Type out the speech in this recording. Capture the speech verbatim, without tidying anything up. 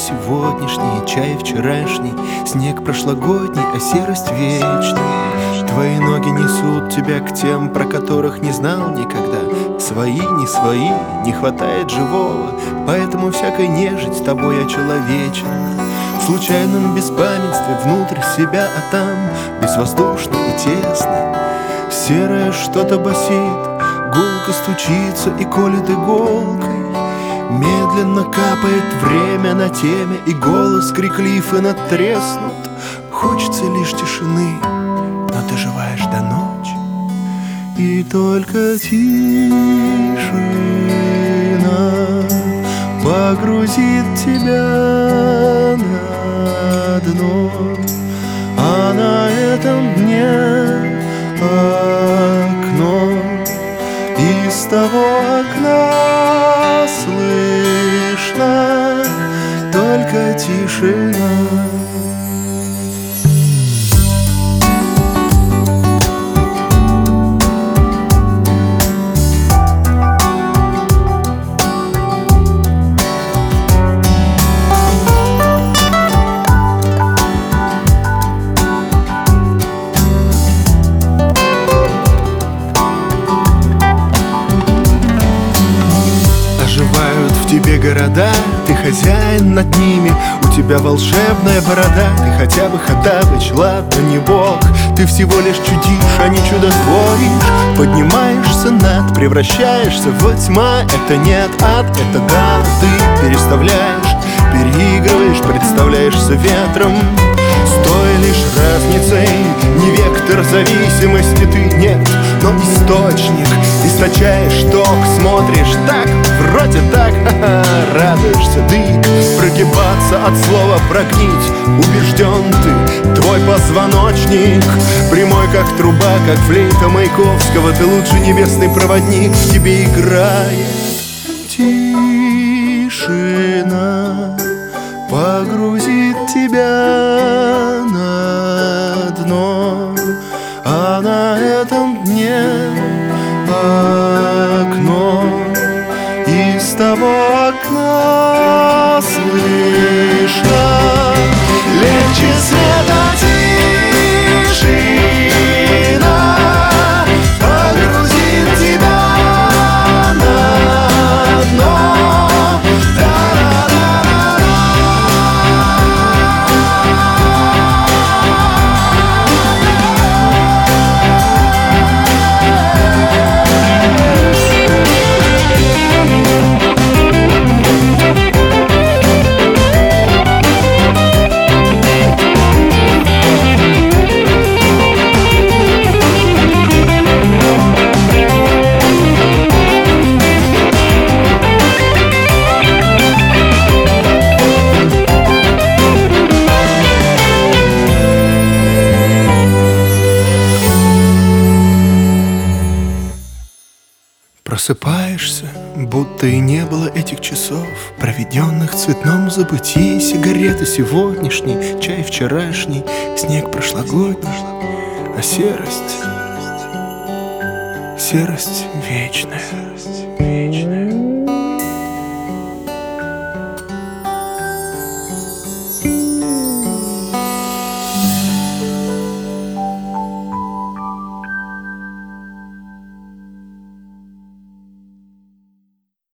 сегодняшний, чай вчерашний, снег прошлогодний, а серость вечная. Твои ноги несут тебя к тем, про которых не знал никогда. Свои, не свои, не хватает живого, поэтому всякой нежить с тобой очеловечена. В случайном беспамятстве внутрь себя, а там безвоздушно и тесно. Серое что-то басит, гулко стучится и колет иголкой. Медленно капает время на теме, и голос криклив и надтреснут. Хочется лишь тишины, но доживаешь до ночи, и только тишина погрузит тебя на дно. А на этом дне окно, из того окна слышно только тишина. В тебе города, ты хозяин над ними, у тебя волшебная борода. Ты хотя бы Хоттабыч, ладно, не бог. Ты всего лишь чудишь, а не чудотворишь. Поднимаешься над, превращаешься в тьма. Это нет ад, это да. Ты переставляешь, переигрываешь, представляешься ветром. С той лишь разницей, не вектор зависимости ты нет, но источник. Источаешь ток, смотришь так, вроде так, ха-ха, радуешься, дык. Прогибаться от слова прогнить, убежден ты, твой позвоночник прямой как труба, как флейта Маяковского. Ты лучший небесный проводник, в тебе играет тишина, погрузит тебя на дно. А на этом дне окно, из того окна слышно легче света тишина, погрузит тебя на дно. Просыпаешься, будто и не было этих часов, проведенных в цветном забытии. Сигареты сегодняшней, чай вчерашний, снег прошлогодний, а серость, серость вечная.